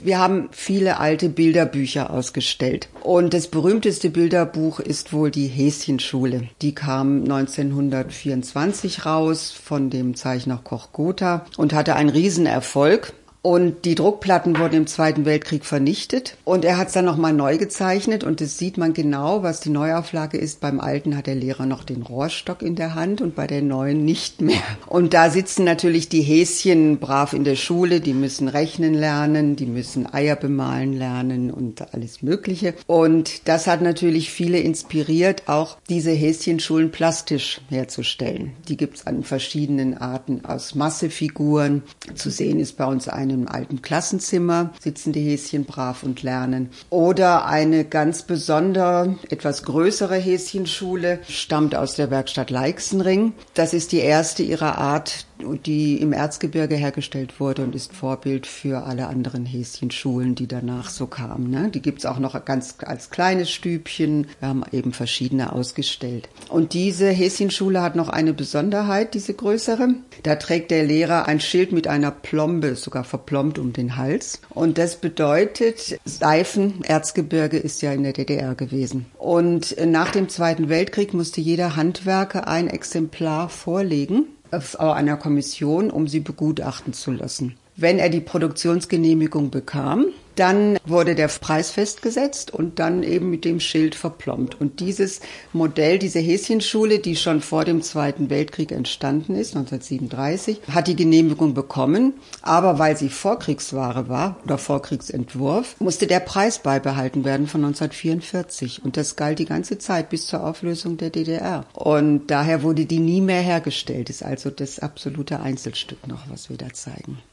Wir haben viele alte Bilderbücher ausgestellt. Und das berühmteste Bilderbuch ist wohl die Häschenschule. Die kam 1924 raus von dem Zeichner Koch Gotha und hatte einen Riesenerfolg. Und die Druckplatten wurden im Zweiten Weltkrieg vernichtet. Und er hat es dann nochmal neu gezeichnet. Und das sieht man genau, was die Neuauflage ist. Beim alten hat der Lehrer noch den Rohrstock in der Hand und bei der neuen nicht mehr. Und da sitzen natürlich die Häschen brav in der Schule. Die müssen rechnen lernen, die müssen Eier bemalen lernen und alles Mögliche. Und das hat natürlich viele inspiriert, auch diese Häschenschulen plastisch herzustellen. Die gibt's an verschiedenen Arten aus Massefiguren. Zu sehen ist bei uns eine im alten Klassenzimmer sitzen die Häschen brav und lernen. Oder eine ganz besondere, etwas größere Häschenschule stammt aus der Werkstatt Leixenring. Das ist die erste ihrer Art, die im Erzgebirge hergestellt wurde und ist Vorbild für alle anderen Häschenschulen, die danach so kamen. Die gibt's auch noch ganz als kleines Stübchen. Wir haben eben verschiedene ausgestellt. Und diese Häschenschule hat noch eine Besonderheit, diese größere. Da trägt der Lehrer ein Schild mit einer Plombe, sogar verplombt um den Hals. Und das bedeutet, Seifen, Erzgebirge ist ja in der DDR gewesen. Und nach dem Zweiten Weltkrieg musste jeder Handwerker ein Exemplar vorlegen einer Kommission, um sie begutachten zu lassen. Wenn er die Produktionsgenehmigung bekam, dann wurde der Preis festgesetzt und dann eben mit dem Schild verplombt. Und dieses Modell, diese Häschenschule, die schon vor dem Zweiten Weltkrieg entstanden ist, 1937, hat die Genehmigung bekommen. Aber weil sie Vorkriegsware war oder Vorkriegsentwurf, musste der Preis beibehalten werden von 1944. Und das galt die ganze Zeit bis zur Auflösung der DDR. Und daher wurde die nie mehr hergestellt. Ist also das absolute Einzelstück noch, was wir da zeigen.